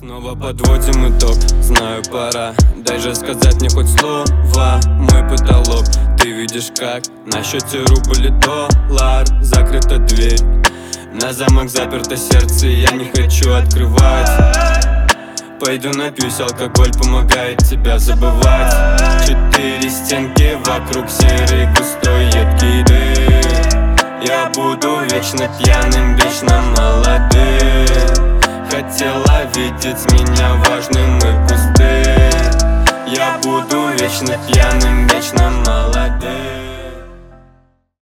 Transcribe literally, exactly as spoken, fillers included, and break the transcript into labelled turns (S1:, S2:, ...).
S1: Снова подводим итог, знаю, пора. Дай же сказать мне хоть слово, мой потолок. Ты видишь как, на счете рубль и доллар. Закрыта дверь, на замок заперто сердце, я не хочу открывать. Пойду напьюсь, алкоголь помогает тебя забывать. Четыре стенки вокруг, серый густой едкий дым. Я буду вечно пьяным, вечно молодым. Хотела видеть меня важным и пустым. Я буду вечно пьяным, вечно молодым.